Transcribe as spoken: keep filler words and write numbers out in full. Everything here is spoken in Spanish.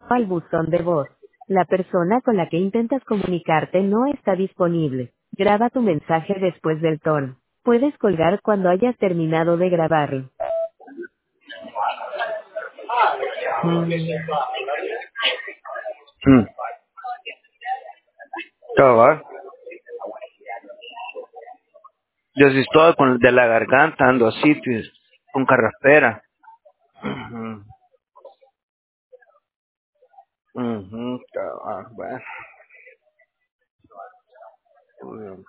al buzón de voz. La persona con la que intentas comunicarte no está disponible. Graba tu mensaje después del tono. Puedes colgar cuando hayas terminado de grabarlo. Mm. Mm. Cabal. Yo sí estoy con de la garganta, ando así, pues, con carraspera. Ujú. Ujú, cabal, bueno. Ujú.